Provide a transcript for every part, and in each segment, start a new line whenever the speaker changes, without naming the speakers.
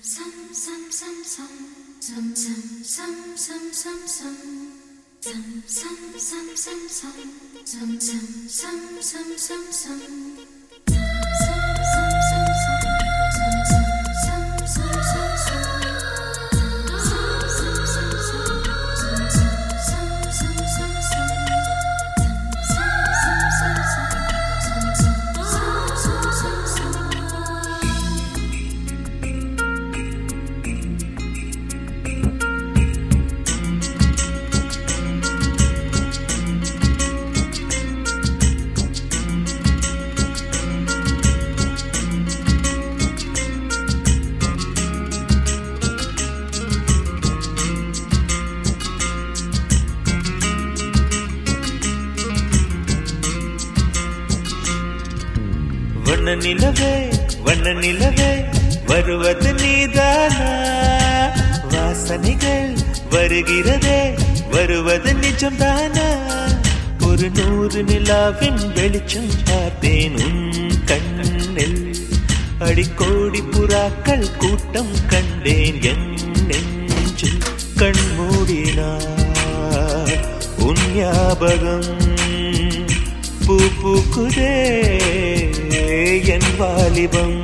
வண்ண நிலவே வருவது நீதானா? வாசனைகள் வருகிறதே வருவது நிஜம்தானா? ஒரு 100 நிலாவின் வெளிச்சம் பார்த்தேன் உன் கண்ணில். அடிக்கோடி புறாக்கள் கூட்டம் கண்டேன் என் நெஞ்சில். கண் மூடினார் உன் ஞாபகம் பூ பூக்குதே என் வாலிபம்.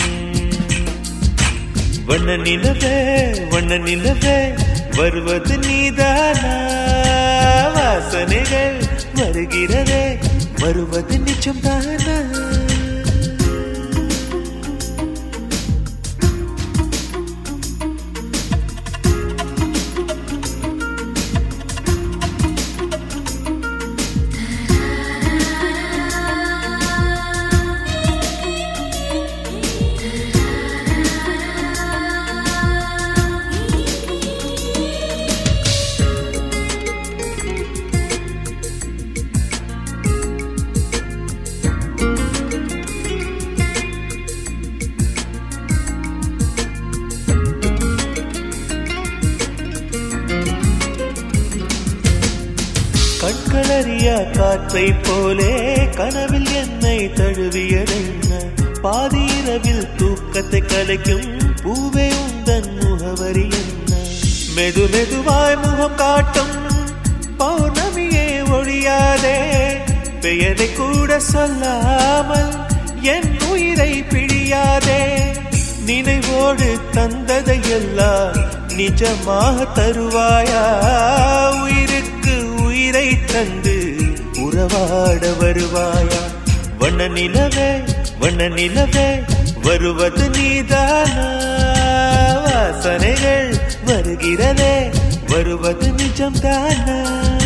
வண்ண நிலவே வருவது நீதானா? வாசனைகள் வருகிறதே வருவது நிஜம்தானா? கண்களறியா காற்றை போலே கனவில் என்னை தழுவியதென்ன? பாதி இரவில் தூக்கத்தை கலைக்கும் பூவே உந்தன் முகவரி என்ன? மெதுவாய் முகம் காட்டும் பௌர்ணமியே ஒழியாதே. பெயரை கூட சொல்லாமல் என் உயிரை பிழியாதே. நினைவோடு தந்ததையெல்லாம் நிஜமாக தருவாயா? உயிருக்கு உயிரை தந்து உறவாட வருவாயா? வண்ண நிலவே வருவது நீதானா? வாசனைகள் வருகிறதே வருவது நிஜம்தானா?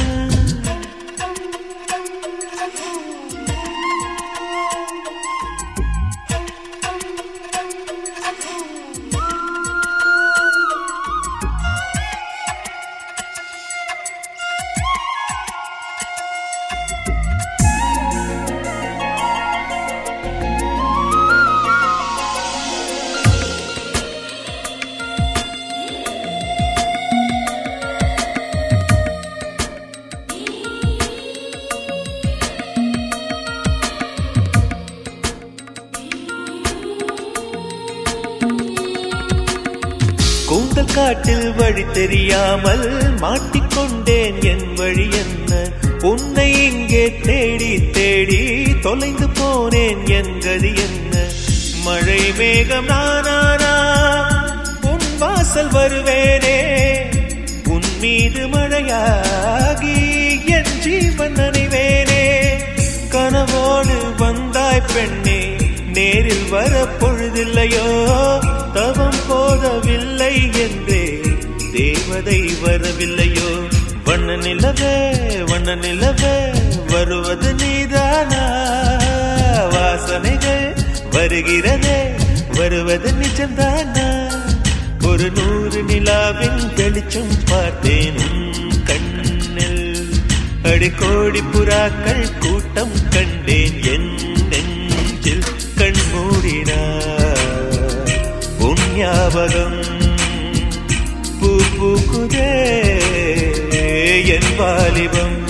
கூந்தல் காட்டில் வழி தெரியாமல் மாட்டிக்கொண்டேன். என் வழி என்ன? உன்னை இங்கே தேடி தேடி தொலைந்து போனேன். என் கதி என்ன? மழை மேகம் நானானா உன் வாசல் வருவேனே. உன் மீது மழையாகி என் ஜீவன் நனைவேனே. கனவோடு வந்தாய் பெண்ணே, நேரில் வர பொழுதில்லையோ? தவம் போதவில்லை என்றே தேவதை வரவில்லையோ? வண்ண நிலவே வருவது நீதானா? வாசனைகள் வருகிறதே வருவது நிஜம்தானா? ஒரு 100 நிலாவின் வெளிச்சம் பார்த்தேன் உன் கண்ணில். அடிக்கோடி புறாக்கள் கூட்டம் கண்டேன் என் நெஞ்சில். கண் மூடினார் உன் ஞாபகம் பூ பூக்குதே என் வாலிபம்.